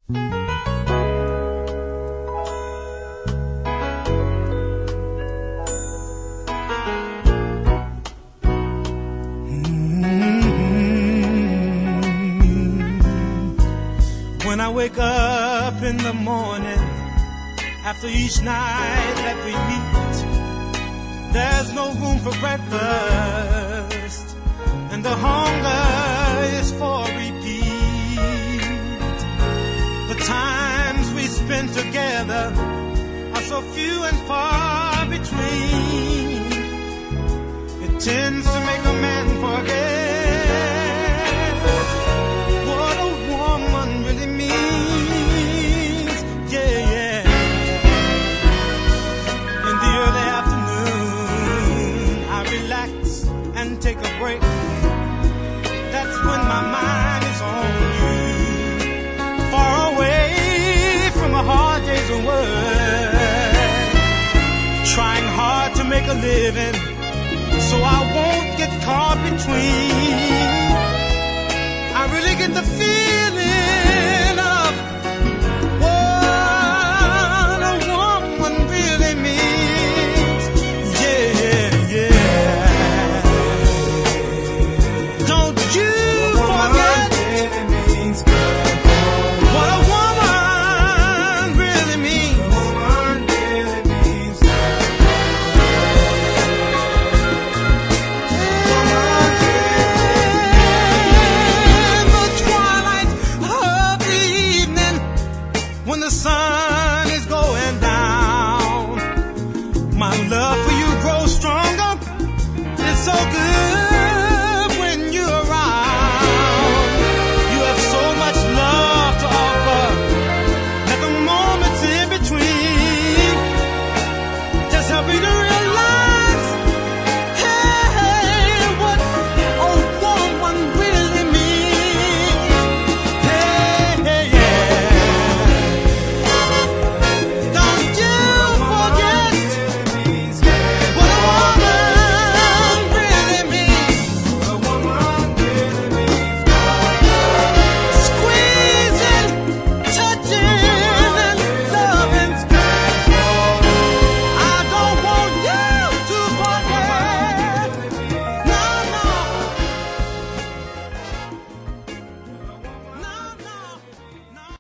When I wake up in the morning, after each night that we meet, there's no room for breakfast, and the hunger is for repeat. The times we spend together are so few and far between. It tends to make a man forget what a woman really means. Yeah, yeah. In the early afternoon, I relax and take a break. That's when my mind is on you, far away from the hard days of work, trying hard to make a living so I won't get caught between. I really get the feeling